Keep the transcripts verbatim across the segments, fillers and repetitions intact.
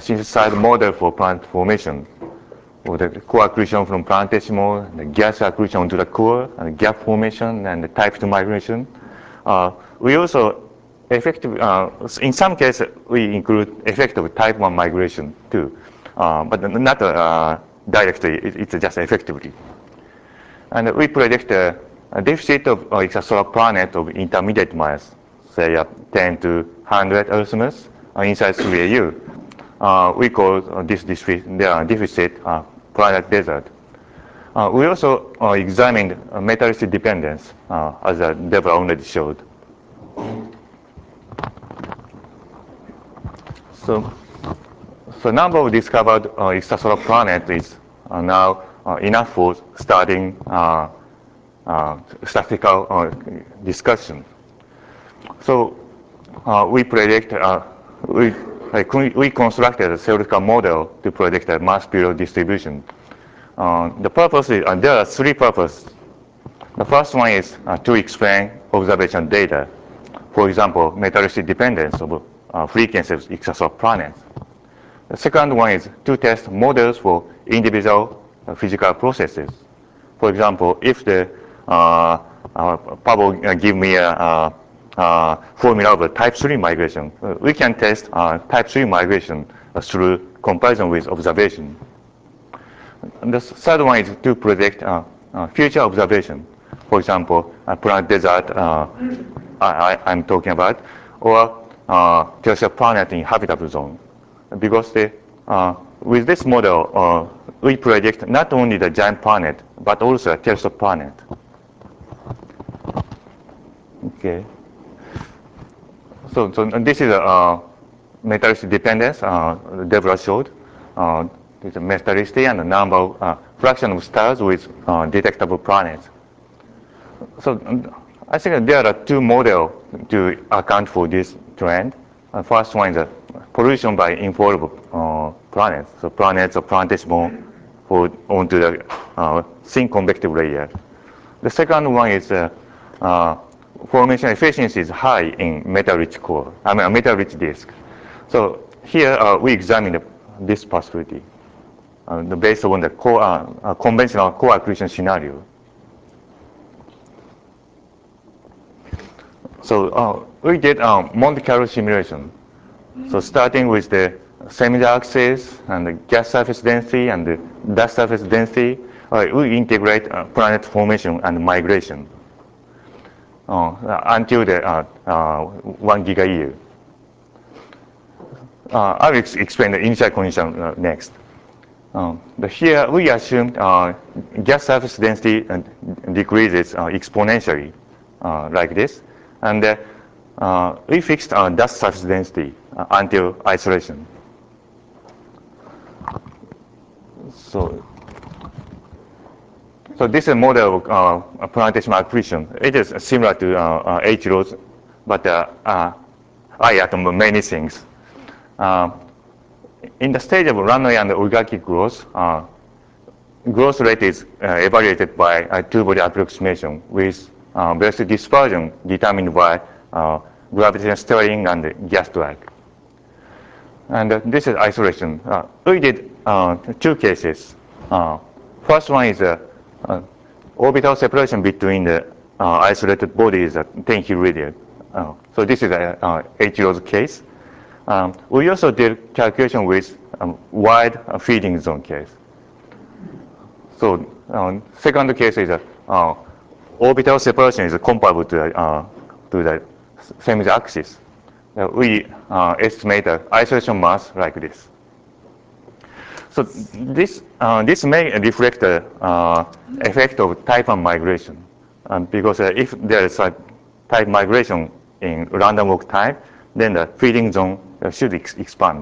synthesized model for planet formation, or the core accretion from planetesimal, the gas accretion onto the core, and the gap formation, and the type two migration. Uh, we also effective, uh, in some cases, we include effective type one migration too, uh, but not uh, directly, it, it's just effectively. And we predict a, a deficit of uh, extrasolar planet of intermediate mass, say uh, ten to one hundred Earth mass uh, inside three A U. Uh, we call uh, this deficit, uh, deficit uh, planet desert. Uh, we also uh, examined uh, metallicity dependence, uh, as uh, Deborah already showed. So, so number of discovered uh, extrasolar planet is uh, now uh, enough for starting uh, uh, statistical uh, discussion. So uh, we predict, uh, we, like, we constructed a theoretical model to predict a mass period distribution. Uh, the purpose is, uh, there are three purposes. The first one is uh, to explain observation data. For example, metallicity dependence of uh, frequency of extrasolar planets. The second one is to test models for individual uh, physical processes. For example, if the uh, uh, Pablo uh, give me a, a, a formula of a type three migration, uh, we can test uh, type three migration uh, through comparison with observation. And the third one is to predict uh, uh, future observation. For example, a planet desert uh, I, I, I'm talking about, or uh, terrestrial planet in habitable zone. Because the, uh, with this model, uh, we predict not only the giant planet, but also a terrestrial planet. Okay. So, so this is a uh, metallicity dependence uh, Deborah showed. Uh, There's a metallicity and the number of uh, fraction of stars with uh, detectable planets. So I think there are two models to account for this trend. Uh, first one is uh, pollution by influable uh, planets. So planets or planetesimal fall onto the uh, thin convective layer. The second one is uh, uh, formation efficiency is high in metal-rich core, I mean a metal-rich disk. So here uh, we examine this possibility. Uh, based on the core, uh, uh, conventional core accretion scenario. So uh, we did um, Monte Carlo simulation. So starting with the semi axis and the gas surface density and the dust surface density, uh, we integrate uh, planet formation and migration uh, until the uh, uh, one giga year. Uh, I will ex explain the initial condition uh, next. Um, but here we assumed uh, gas surface density uh, decreases uh, exponentially, uh, like this, and uh, uh, we fixed uh, dust surface density uh, until isolation. So, so this is a model of uh, planetesimal accretion. It is similar to uh, uh, H-Rose, but uh, uh, I atom many things. Uh, In the stage of runaway and oligarchic growth, uh, growth rate is uh, evaluated by a two-body approximation with uh, velocity dispersion determined by uh, gravitational stirring and gas drag. And uh, this is isolation. Uh, we did uh, two cases. Uh, first one is uh, uh, orbital separation between the uh, isolated bodies at ten kiloradian. Uh, so this is a uh, H-Rose case. Um, we also did calculation with um, wide uh, feeding zone case. So um, second case is a uh, orbital separation is comparable to the, uh, to the same axis. Uh, we uh, estimate the isolation mass like this. So this uh, this may reflect the uh, effect of type one migration, um, because uh, if there is a type migration in random walk type, then the feeding zone uh, should ex expand.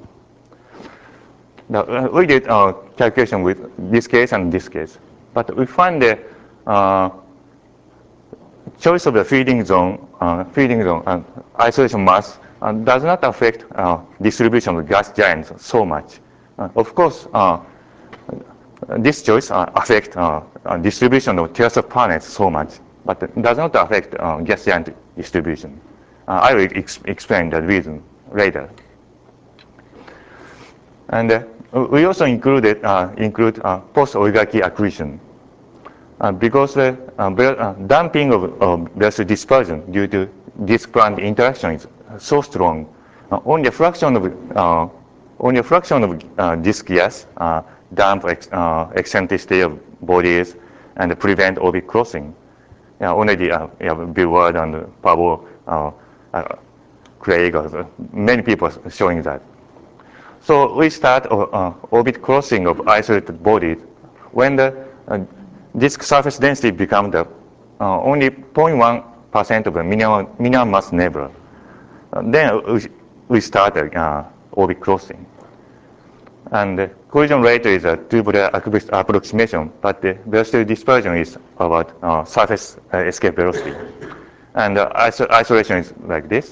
Now, uh, we did uh, calculation with this case and this case, but we find the uh, choice of the feeding zone, uh, feeding zone and isolation mass uh, does not affect uh, distribution of gas giants so much. Uh, of course, uh, this choice uh, affects uh, uh, distribution of terrestrial planets so much, but it does not affect uh, gas giant distribution. Uh, I will ex explain the reason later. And uh, we also included uh, include uh, post-oligarchy accretion. Uh, because the uh, uh, damping of, of velocity dispersion due to disk current interaction is so strong, uh, only a fraction of uh, only a fraction of uh, disk gas uh, damp ex, uh, eccentricity of bodies and prevent orbit crossing. Yeah, already uh, yeah, Bill Ward and Pablo, uh, uh, Craig, uh, many people showing that. So we start uh, orbit crossing of isolated bodies when the uh, disk surface density becomes the uh, only zero point one percent of the minimum, minimum mass nebula. Uh, then we, we start uh, orbit crossing. And the collision rate is a tubular approximation, but the velocity dispersion is about uh, surface uh, escape velocity. And uh, iso isolation is like this.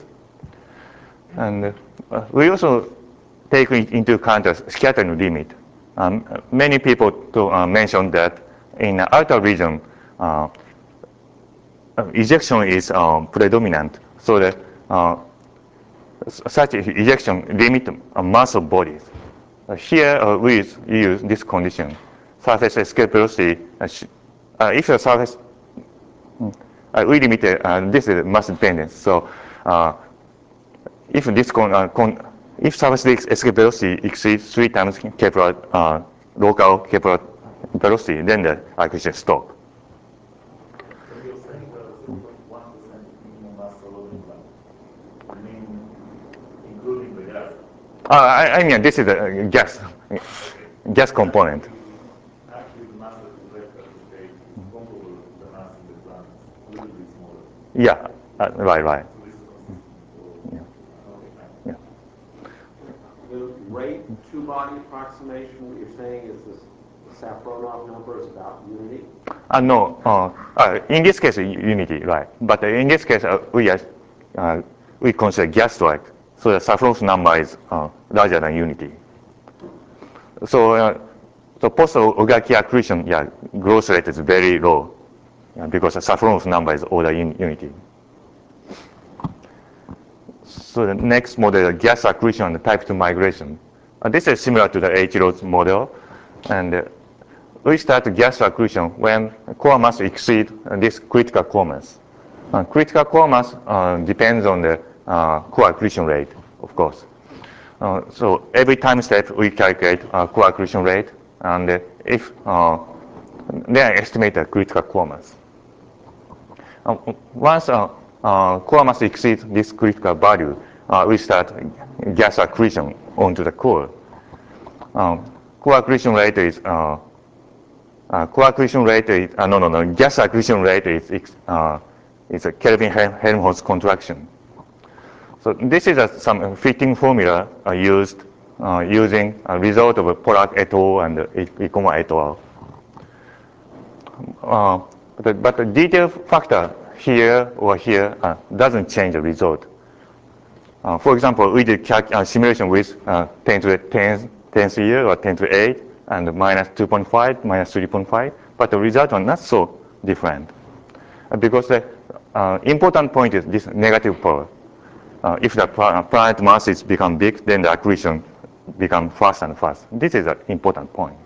And uh, we also take into account the scattering limit. Um, many people to, uh, mentioned that in the outer region, uh, ejection is um, predominant, so that uh, such ejection limit uh, mass of bodies. Uh, here uh, we use this condition, surface escape velocity. Uh, uh, if the surface, uh, we limit uh, this is mass dependence. So uh, if this con, uh, con if surface escape velocity exceeds three times Kepler uh, local Kepler velocity, then the accretion stop. So you're saying the zero point one percent minimum mass loading level, I mean, including the gas? Uh, I, I mean, this is a gas, okay. gas component. Actually, the mass that is left at the stage is comparable to the mass in the planets, a little bit smaller. Yeah, uh, right, right. So this is consistent. Yeah. Okay, thanks. Yeah. The rate two-body approximation, what you're saying is this Safronov number is about unity? Uh, no, uh, uh, in this case, unity, right. But uh, in this case, uh, we, are, uh, we consider gas-like. So the Safronov number is uh, larger than unity. So, uh, so post-oligarchy accretion, yeah, growth rate is very low yeah, because the Safronov number is order in unity. So the next model, gas accretion and type two migration. Uh, this is similar to the H-Rose model. And uh, we start gas accretion when core mass exceeds uh, this critical core mass. Uh, critical core mass uh, depends on the uh, core accretion rate, of course. Uh, so every time step we calculate uh, core accretion rate, and uh, if uh, then I estimate the critical core mass. Uh, once uh, uh, core mass exceeds this critical value, uh, we start gas accretion onto the core. Um, core accretion rate is uh, uh, core accretion rate is uh, no no no gas accretion rate is uh, is a Kelvin-Helmholtz contraction. So this is a, some fitting formula uh, used uh, using a result of Pollack et al. And Ikoma et al. Uh, but, but the detail factor here or here uh, doesn't change the result. Uh, for example, we did uh, simulation with uh, ten to the ten, tenth year or ten to the eight and minus two point five, minus three point five, but the result are not so different. Uh, because the uh, important point is this negative power. Uh, if the planet mass is become big, then the accretion become fast and fast. This is an important point.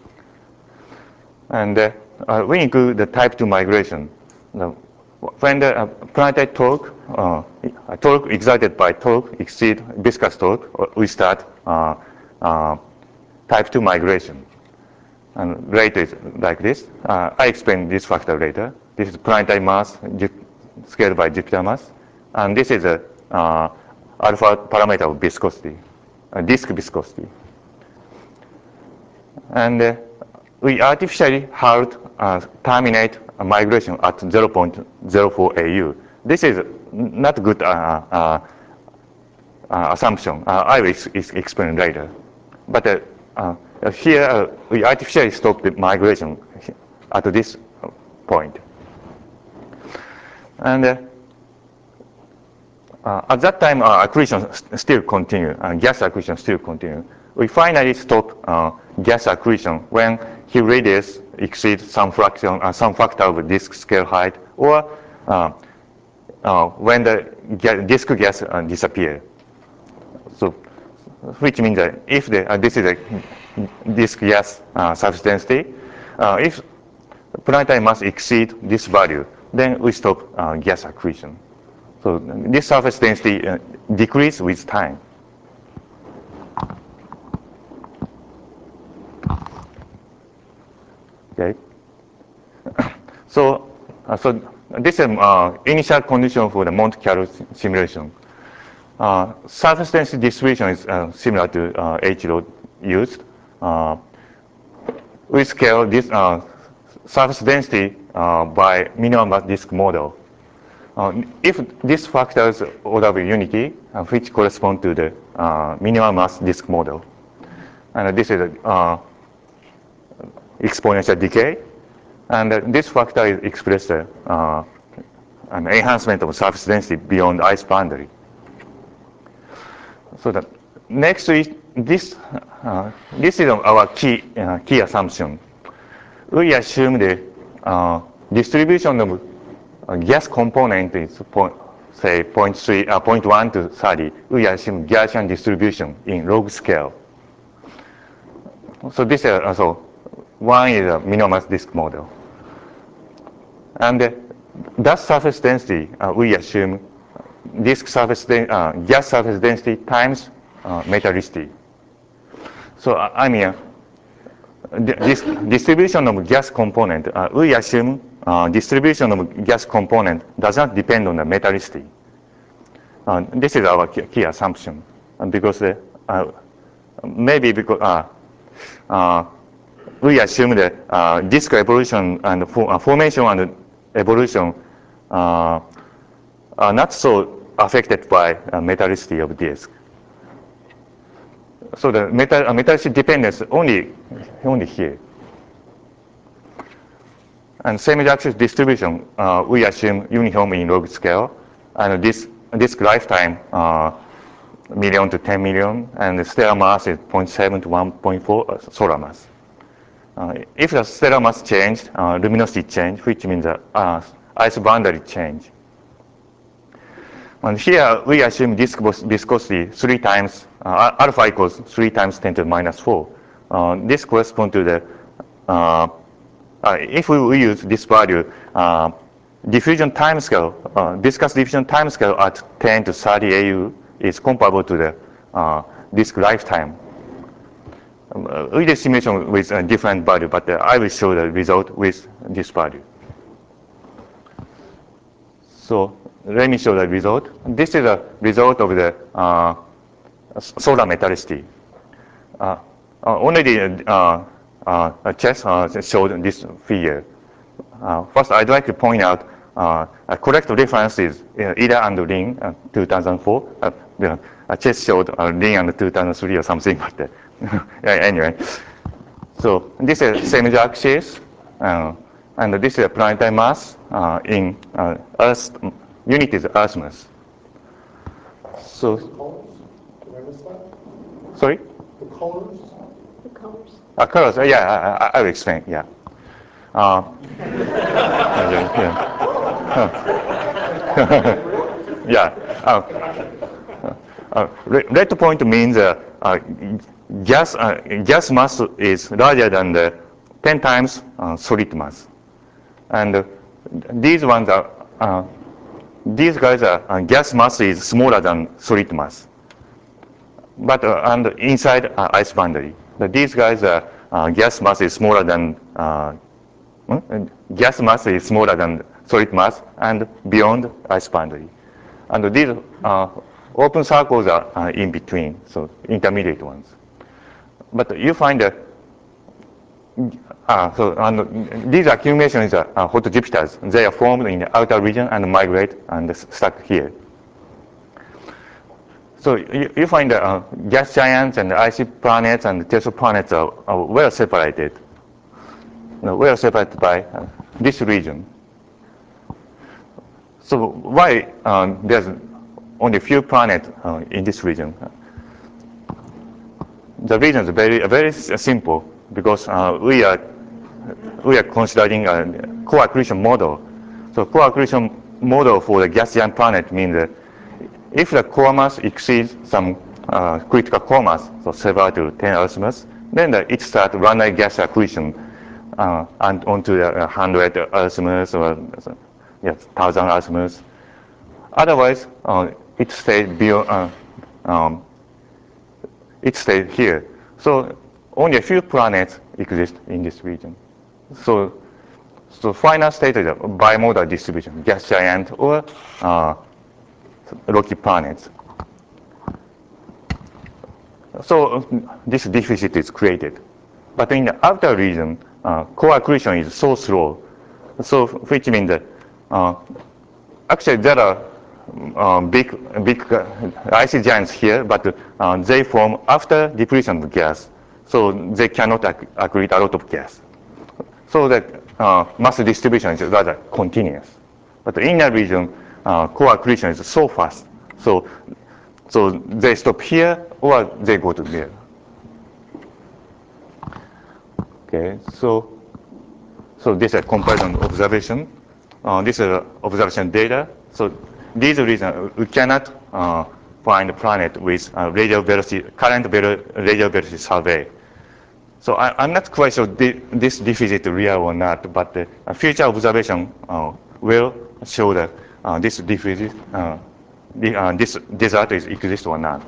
And uh, uh, we include the type two migration. The, when the uh, planetary torque, uh, torque excited by torque exceed viscous torque, we start uh, uh, type two migration. And rate is like this. Uh, I explain this factor later. This is planetary mass scaled by Jupiter mass. And this is a uh, alpha parameter of viscosity, uh, disk viscosity. And uh, we artificially held uh, terminate a migration at zero point zero four A U. This is not good uh, uh, uh, assumption. Uh, I will ex explain later. But uh, uh, here uh, we artificially stop the migration at this point. And uh, uh, at that time, uh, accretion st still continue, uh, gas accretion still continue. We finally stop uh, gas accretion when Hill radius exceeds some fraction, uh, some factor of disk scale height, or uh, uh, when the ga disk gas uh, disappear. So, which means that if the, uh, this is a disk gas uh, surface density, uh, if planetary mass exceed this value, then we stop uh, gas accretion. So this surface density uh, decrease with time. Okay. So, uh, so this is uh, initial condition for the Monte Carlo simulation. Uh, surface density distribution is uh, similar to uh, H rho used. Uh, we scale this uh, surface density uh, by minimum mass disk model. Uh, if this factors order of unity, uh, which correspond to the uh, minimum mass disk model, and this is a uh, exponential decay, and uh, this factor is expressed uh, an enhancement of surface density beyond ice boundary. So the next is this. Uh, this is our key uh, key assumption. We assume the uh, distribution of uh, gas component is point, say zero point three, uh, zero point one to thirty. We assume Gaussian distribution in log scale. So this is uh, so one is a minimum mass disk model, and uh, that surface density uh, we assume disk surface uh, gas surface density times uh, metallicity. So uh, I mean, uh, this distribution of gas component, uh, we assume uh, distribution of gas component does not depend on the metallicity. Uh, this is our key, key assumption, and because uh, uh, maybe because uh, uh, we assume that uh, disk evolution and for, uh, formation and evolution uh, are not so affected by uh, metallicity of disk. So the metal, uh, metallicity dependence only, only here. And semi-axis distribution, uh, we assume uniform in log scale, and this disk lifetime uh, million to ten million, and the stellar mass is zero point seven to one point four uh, solar mass. Uh, if the stellar mass changed, uh, luminosity change, which means the uh, ice boundary change. And here we assume disk viscosity three times, uh, alpha equals three times ten to the minus four. Uh, this corresponds to the, uh, uh, if we, we use this value, uh, diffusion timescale, uh, viscous diffusion timescale at ten to thirty A U is comparable to the uh, disk lifetime. Um, uh, we did simulation with a different value, but uh, I will show the result with this value. So let me show the result. This is a result of the uh, solar metallicity. Uh, uh, already uh, uh, Chess uh, showed this figure. Uh, first, I'd like to point out uh, a correct reference is uh, Ida and Lin, uh, two thousand four. Uh, the, uh, Chess showed uh, Lin and two thousand three or something, but uh, anyway. So this is semi-axis, uh, and this is a planetary mass uh, in uh, Earth. Unit is Earth mass. So, The colors? Did I miss that? sorry? The colors? The colors. Uh, colors, uh, yeah, I, I, I will explain, yeah. Uh, yeah. yeah. Uh, uh, red point means uh, uh, gas, uh, gas mass is larger than the ten times uh, solid mass. And uh, these ones are, uh, these guys are, uh, gas mass is smaller than solid mass. But uh, and inside uh, ice boundary. But these guys are, uh, gas mass is smaller than, uh, hmm? gas mass is smaller than solid mass and beyond ice boundary. And these uh, open circles are uh, in between, so intermediate ones. But you find that uh, so and these accumulations are uh, hot Jupiters. They are formed in the outer region and migrate and stuck here. So you, you find that uh, gas giants and icy planets and Tesla planets are, are well separated. You know, well separated by uh, this region. So why um, there's only a few planets uh, in this region? The reason is very very simple, because uh, we are we are considering a co-accretion model. So co-accretion model for the gas giant planet means that if the core mass exceeds some uh, critical core mass, so several to ten Earth mass, then the, it starts runaway gas accretion uh, and onto the uh, hundred Earth mass or yeah, thousand Earth mass. Otherwise, uh, it stays beyond. Uh, um, it stays here. So only a few planets exist in this region. So, so final state is a bimodal distribution, gas giant or uh, rocky planets. So this deficit is created. But in the outer region, uh, core accretion is so slow. So which means that uh, actually there are uh, big, big uh, icy giants here, but uh, they form after depletion of gas. So they cannot acc accrete a lot of gas. So that uh, mass distribution is rather continuous. But the inner region, uh, core accretion is so fast. So, so they stop here or they go to there. Okay, so, so this is a comparison observation. Uh, this is observation data. So these reasons we cannot uh, find a planet with uh, radial velocity, current radial velocity survey. So I, I'm not quite sure the, this deficit is real or not, but the uh, future observation uh, will show that uh, this deficit, uh, the, uh, this desert is exist or not.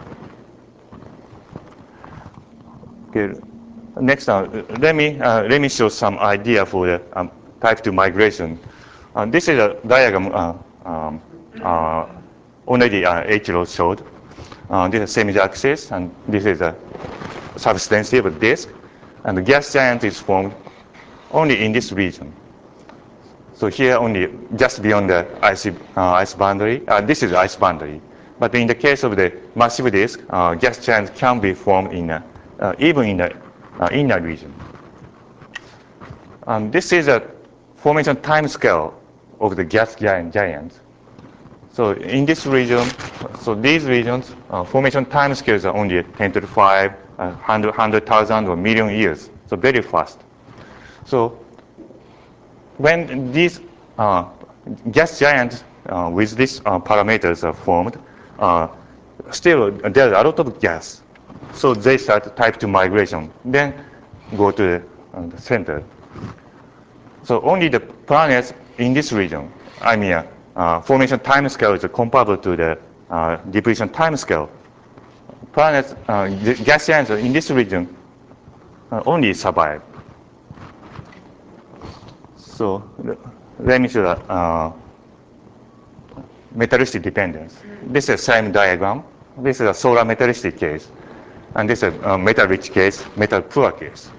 Okay. Next, uh, let me uh, let me show some idea for the um, type two migration. Uh, this is a diagram uh, um, uh, already uh, H. Rose showed. Uh, this is semi-axis, and this is a substantive disk. And the gas giant is formed only in this region. So here only just beyond the ice, uh, ice boundary. Uh, this is the ice boundary. But in the case of the massive disk, uh, gas giants can be formed in a, uh, even in the uh, inner region. Um, this is a formation time scale of the gas giant giants. So in this region, so these regions, uh, formation time scales are only ten to the five, uh, one hundred thousand or million years, so very fast. So when these uh, gas giants uh, with these uh, parameters are formed, uh, still there's a lot of gas. So they start type two migration, then go to the, uh, the center. So only the planets in this region, I mean, uh, uh, formation time scale is comparable to the uh, depletion time scale. Planets, uh, gas giants in this region uh, only survive. So let me show that uh, metallicity dependence. This is a same diagram. This is a solar metallicity case. And this is a metal-rich case, metal-poor case.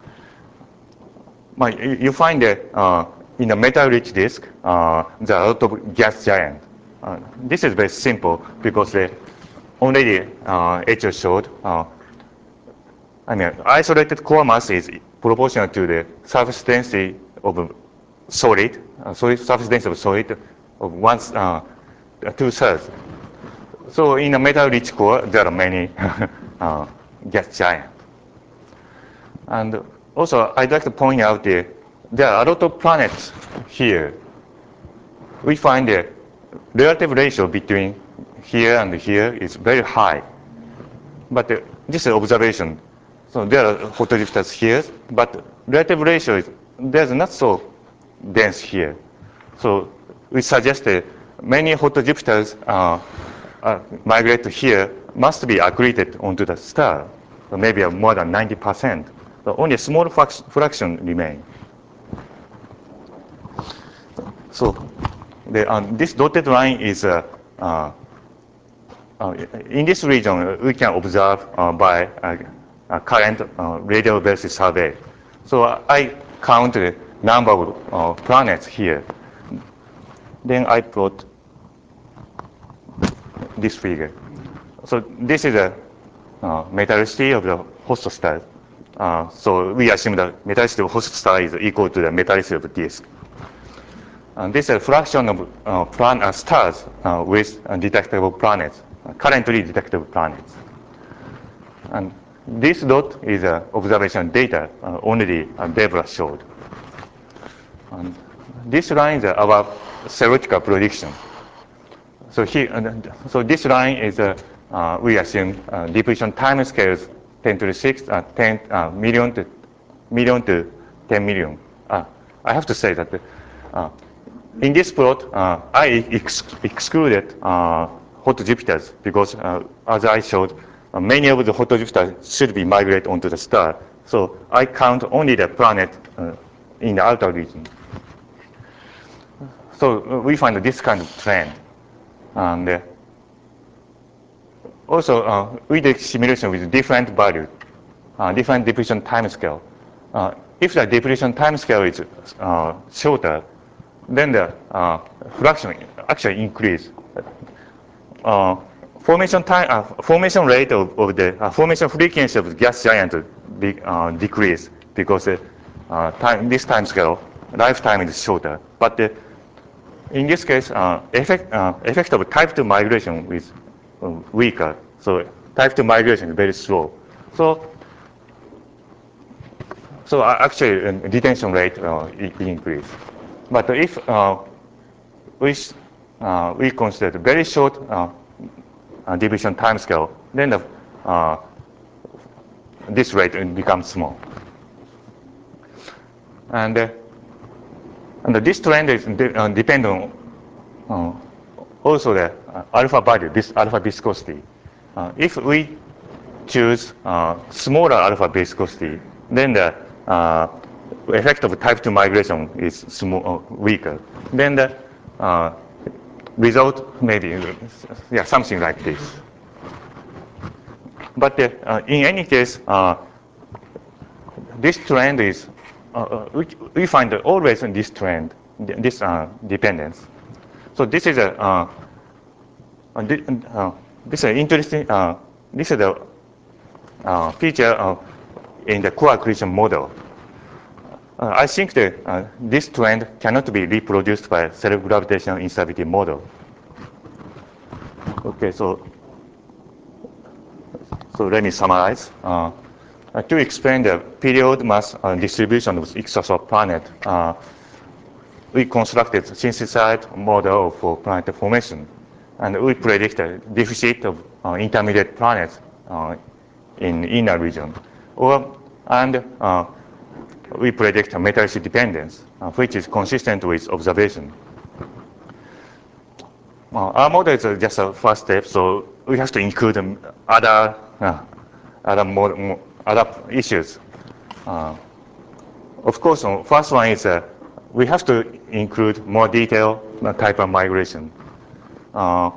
You find that uh, in a metal-rich disk, uh, there are a lot of gas giant. Uh, this is very simple because they already uh, H showed. Uh, I mean, isolated core mass is proportional to the surface density of solid, uh, solid surface density of solid of one uh, two thirds. So in a metal-rich core, there are many uh, gas giant. And also, I'd like to point out that there are a lot of planets here. We find the relative ratio between here and here is very high. But uh, this is observation. So there are photodrifters here, but relative ratio is there's not so dense here. So we suggest that many photodrifters uh, uh, migrate here must be accreted onto the star, so maybe more than ninety percent. So only a small fraction remain. So the, um, this dotted line is uh, uh, uh, in this region we can observe uh, by uh, uh, current uh, radial velocity survey. So uh, I count the number of uh, planets here. Then I plot this figure. So this is a uh, metallicity of the host star. Uh, so we assume the metallicity of host star is equal to the metallicity of the disk. And this is a fraction of uh, plan uh, stars uh, with uh, detectable planets, uh, currently detectable planets. And this dot is uh, observation data uh, already uh, Deborah showed. And this line is uh, our theoretical prediction. So here, uh, so this line is uh, uh, we assume uh, depletion time scales ten to the six, uh, ten uh, million to million to ten million. Uh, I have to say that uh, in this plot, uh, I ex excluded uh, hot Jupiters because, uh, as I showed, uh, many of the hot Jupiters should be migrate onto the star. So I count only the planet uh, in the outer region. So uh, we find this kind of trend. And uh, also, uh, we did simulation with different value, uh, different depletion time scale. Uh, if the depletion time scale is uh, shorter, then the uh, fraction actually increase. Uh, formation time, uh, formation rate of, of the uh, formation frequency of the gas giant be, uh, decrease because uh, uh, time, this time scale lifetime is shorter. But uh, in this case, uh, effect uh, effect of type two migration is uh, weaker. So type two migration is very slow. So so uh, actually uh, detention rate uh, increase. But if uh, we uh, we consider very short uh, uh, division time scale, then the, uh, this rate becomes small. And uh, and this trend is de uh, depend on uh, also the uh, alpha value, this alpha viscosity. Uh, if we choose uh, smaller alpha viscosity, then the uh, effect of type two migration is small, uh, weaker. Then the uh, result may be yeah, something like this. But uh, uh, in any case, uh, this trend is, uh, uh, we, we find always in this trend, this uh, dependence. So this is a, uh, uh, this is an interesting, uh, this is the uh, feature uh, in the co-accretion model. Uh, I think that uh, this trend cannot be reproduced by self-gravitational instability model. Okay, so so let me summarize. Uh, uh, to explain the period mass uh, distribution of exosolar planet, uh, we constructed a synthesized model for planet formation, and we predict a deficit of uh, intermediate planets uh, in inner region, or and uh, we predict a metallic dependence, uh, which is consistent with observation. Uh, our model is uh, just a first step, so we have to include um, other uh, other more, other issues. Uh, of course, uh, first one is uh, we have to include more detailed uh, type of migration. Uh,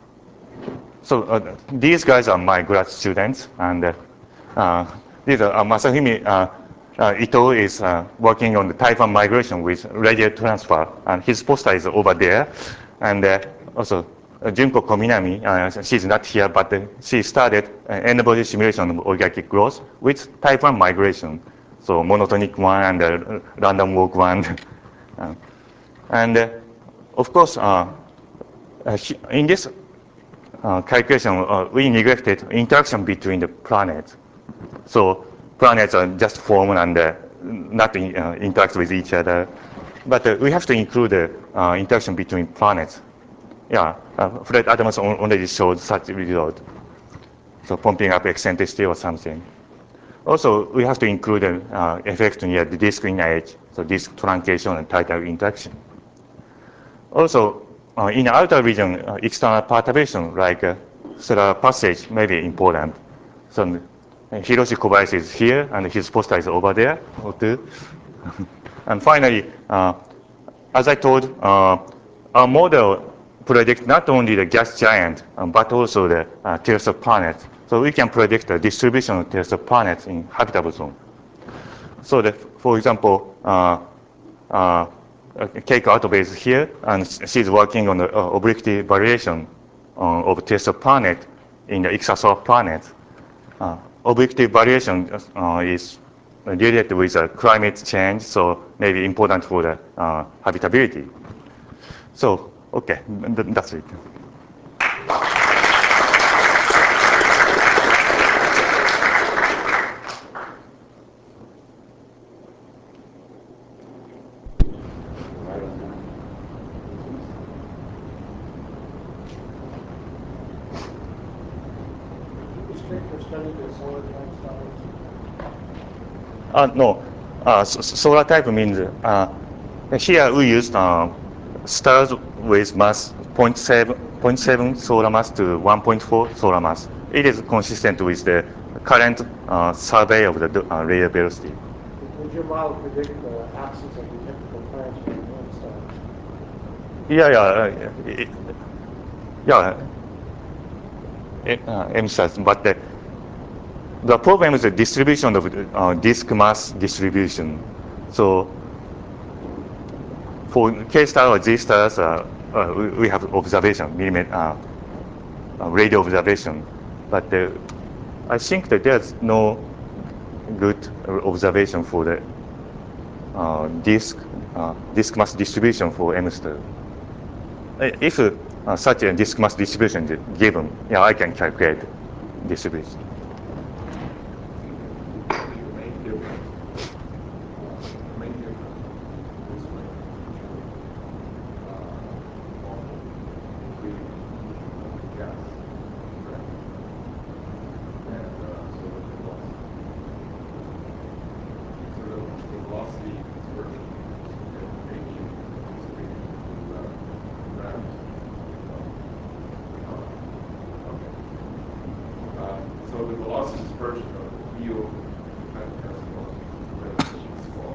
so uh, these guys are my grad students, and uh, uh, these are uh, Masahimi uh, uh, Ito is uh, working on the type of migration with radial transfer, and his poster is over there. And uh, also uh, Junko Kominami, uh, she's not here, but uh, she started uh, n-body simulation of organic growth with type one migration. So monotonic one and uh, random walk one. uh, and uh, of course, uh, uh, in this uh, calculation, uh, we neglected interaction between the planets. So planets are just formed and uh, not in, uh, interact with each other. But uh, we have to include the uh, interaction between planets. Yeah, uh, Fred Adams already showed such a result. So pumping up eccentricity or something. Also, we have to include an uh, effect near the disk inner edge, so disk truncation and tidal interaction. Also, uh, in the outer region, uh, external perturbation like uh, stellar passage may be important. So uh, Hiroshi Kobayashi is here, and his poster is over there, or two. And finally, uh, as I told, uh, our model predicts not only the gas giant, um, but also the uh, terrestrial planets. So we can predict the distribution of terrestrial planets in habitable zone. So that, for example, uh, uh, Keiko Autobe is here, and she's working on the uh, obliquity variation uh, of terrestrial planet in the exosolar planet. Uh, obliquity variation uh, is related with uh, climate change, so maybe important for the uh, habitability. So, okay, th that's it. Uh, no, uh, s- solar type means uh, here we used uh, stars with mass zero point seven, zero point seven solar mass to one point four solar mass. It is consistent with the current uh, survey of the uh, radial velocity. Would your model predict the absence of the typical planets from the M star? Yeah, yeah, uh, it, yeah, it, uh, M stars, but the, the problem is the distribution of uh, disk mass distribution. So for K star or Z stars, uh, uh, we, we have observation, millimeter, uh, uh, radio observation, but uh, I think that there's no good observation for the uh, disk uh, disk mass distribution for M star. If uh, such a disk mass distribution is given, yeah, I can calculate distribution. So the velocity dispersion of the field kind of has a small.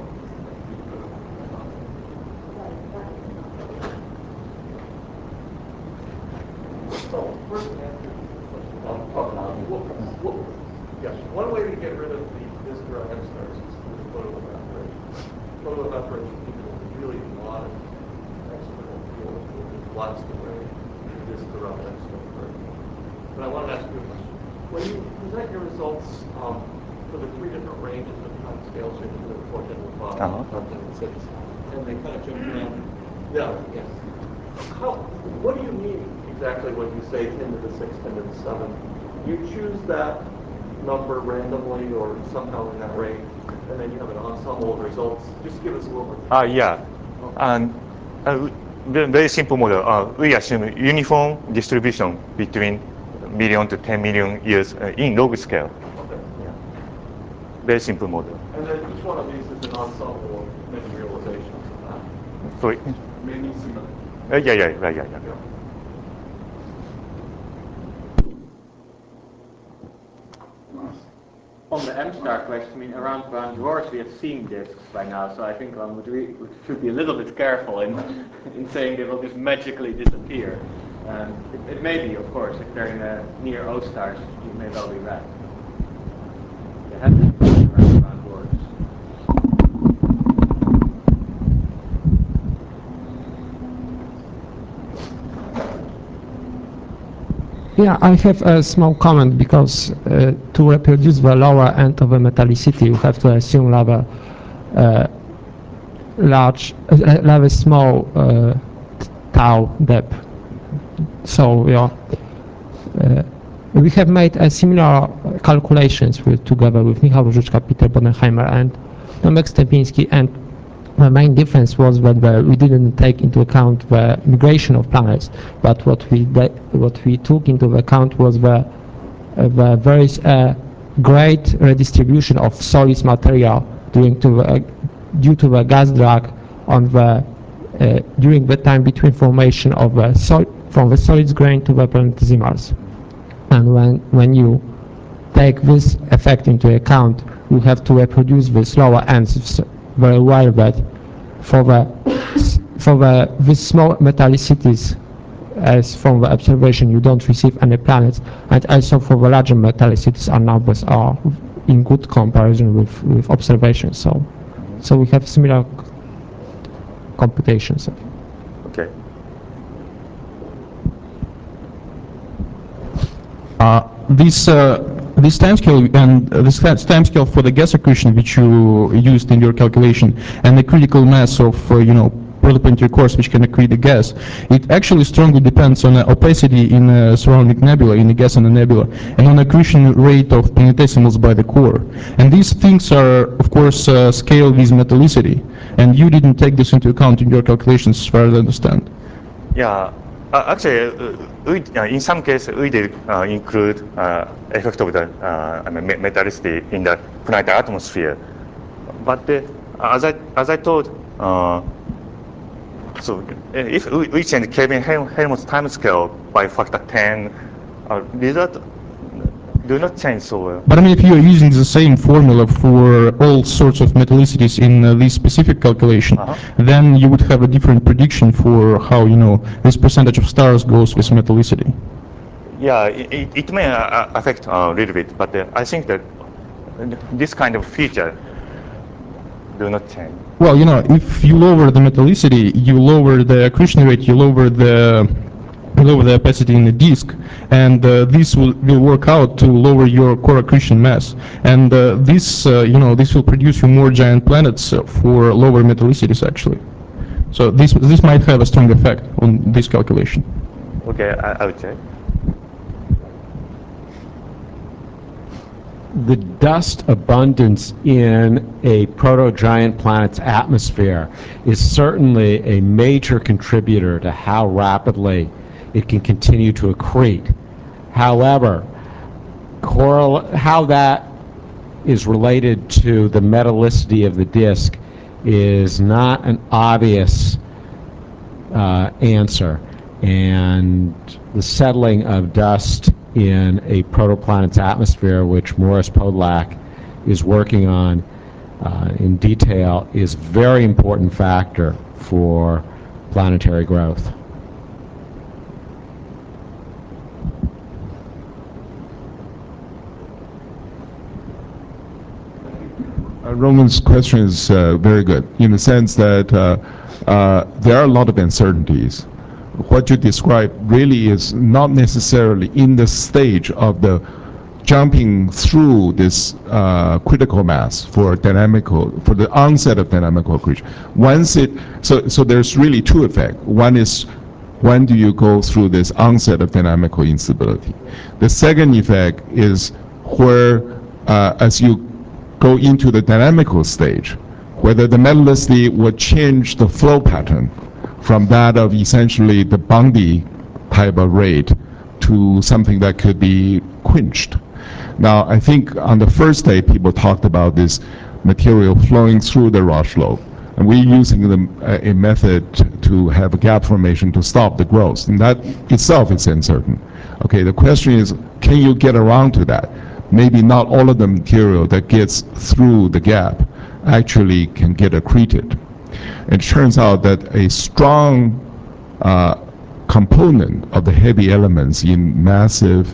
So, first answer to the question. I'll talk about what, what, yeah, one way to get rid of the disk around M stars is through photoevaporation. Photoevaporation equals really a lot of external field that blocks the way the disk around M stars. But I want to ask you a question. When you present your results um, for the three different ranges of time scales, you have four, ten, and five, Uh-huh. five, ten, and six, and they kind of jump around. Yeah, yes. How, what do you mean exactly when you say ten to the six, ten to the seven? You choose that number randomly or somehow in that range, and then you have an ensemble of results. Just give us a little more. Uh, yeah, and uh, very, very simple model. Uh, we assume uniform distribution between million to ten million years uh, in log scale. Okay. Yeah. Very simple model. And then each one of these is an ensemble of many realizations of that. So, Many similar. uh, yeah, yeah, yeah, yeah, yeah. Yeah. On the M star question, I mean, around Brown dwarfs we have seen disks by now, so I think one would re- should be a little bit careful in in saying they will just magically disappear. Um, it, it may be, of course, if they're in a near O stars, you may well be right. They have been seen around Brown dwarfs. Yeah, I have a small comment because uh, to reproduce the lower end of a metallicity, you have to assume rather uh, large, uh, rather small uh, tau depth. So yeah, uh, we have made a similar calculations with, together with Michał Różyczka, Peter Bodenheimer, and Tomek Stępiński, and the main difference was that the, we didn't take into account the migration of planets, but what we what we took into account was the uh, the very uh, great redistribution of solid material during to the, uh, due to the gas drag on the uh, during the time between formation of the sol from the solid grain to the planetesimals, and when when you take this effect into account, you have to reproduce the lower ends very well, but for the for the these small metallicities, as from the observation you don't receive any planets, and also for the larger metallicities, our numbers are in good comparison with with observations. So, so we have similar computations. Okay. Uh, this uh, this timescale and uh, this timescale for the gas accretion which you used in your calculation and the critical mass of uh, you know protoplanetary cores which can accrete the gas, it actually strongly depends on the opacity in the surrounding nebula, in the gas in the nebula, and on accretion rate of planetesimals by the core. And these things are of course uh, scaled with metallicity, and you didn't take this into account in your calculations, as far as I understand. Yeah. Uh, actually, uh, we, uh, in some cases, we did uh, include uh, effect of the uh, I mean, metallicity in the planetary atmosphere. But uh, as I as I told, uh, so if we, we change Kelvin Helmholtz timescale by factor ten, uh, result do not change so well. But I mean, if you are using the same formula for all sorts of metallicities in uh, this specific calculation, Uh-huh. then you would have a different prediction for how, you know, this percentage of stars goes with metallicity. Yeah, it, it may uh, affect a little bit, but uh, I think that this kind of feature do not change. Well, you know, if you lower the metallicity, you lower the accretion rate, you lower the you lower the opacity in the disk, and uh, this will, will work out to lower your core accretion mass, and uh, this uh, you know this will produce you more giant planets uh, for lower metallicities actually. So this this might have a strong effect on this calculation. Okay, I, I will check. The dust abundance in a proto-giant planet's atmosphere is certainly a major contributor to how rapidly it can continue to accrete. However, correl- how that is related to the metallicity of the disk is not an obvious uh, answer, and the settling of dust in a protoplanet's atmosphere, which Morris Podolak is working on uh, in detail, is a very important factor for planetary growth. Uh, Roman's question is uh, very good in the sense that uh, uh, there are a lot of uncertainties. What you describe really is not necessarily in the stage of the jumping through this uh, critical mass for dynamical, for the onset of dynamical accretion. Once it, so, so there's really two effects. One is, when do you go through this onset of dynamical instability? The second effect is where, uh, as you go into the dynamical stage, whether the metallicity would change the flow pattern from that of essentially the Bondi type of rate to something that could be quenched. Now, I think on the first day, people talked about this material flowing through the Roche lobe, and we're using the, a method to have a gap formation to stop the growth, and that itself is uncertain. Okay, the question is, can you get around to that? Maybe not all of the material that gets through the gap actually can get accreted. It turns out that a strong uh, component of the heavy elements in massive,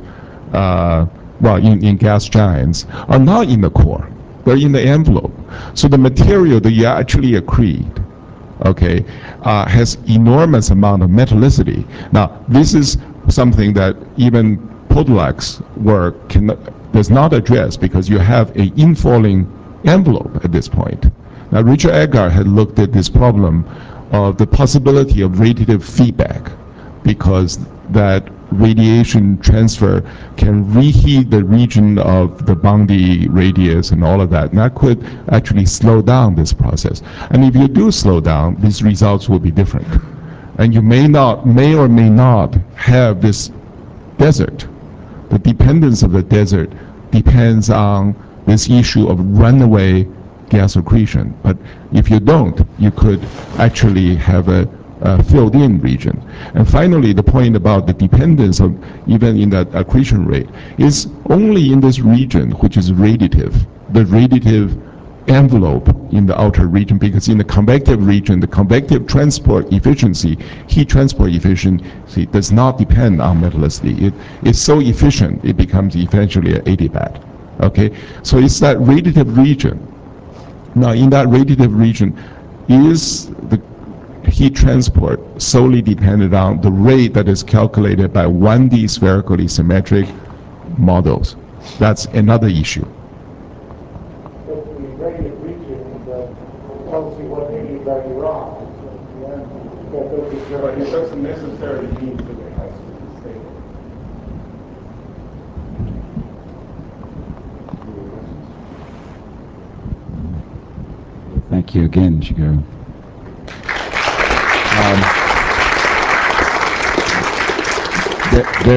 uh, well, in, in gas giants are not in the core. They're in the envelope. So the material that you actually accrete, okay, uh, has enormous amount of metallicity. Now, this is something that even Podolak's work cannot, does not address, because you have an infalling envelope at this point. Now, Richard Edgar had looked at this problem of the possibility of radiative feedback, because that radiation transfer can reheat the region of the Bondi radius and all of that, and that could actually slow down this process. And if you do slow down, these results will be different. And you may not, may or may not have this desert. The dependence of the desert depends on this issue of runaway gas accretion. But if you don't, you could actually have a, a filled-in region. And finally, the point about the dependence of even in that accretion rate is only in this region, which is radiative, the radiative envelope in the outer region, because in the convective region, the convective transport efficiency, heat transport efficiency does not depend on metallicity. It is so efficient, it becomes eventually an adiabat. Okay, so it's that radiative region. Now, in that radiative region, is the heat transport solely dependent on the rate that is calculated by one D spherically symmetric models? That's another issue. But the radiant region uh, tells you what mediums are you on. That doesn't But it doesn't necessarily mean that it has to be stable. Thank you again, Shigeru. Um, there, there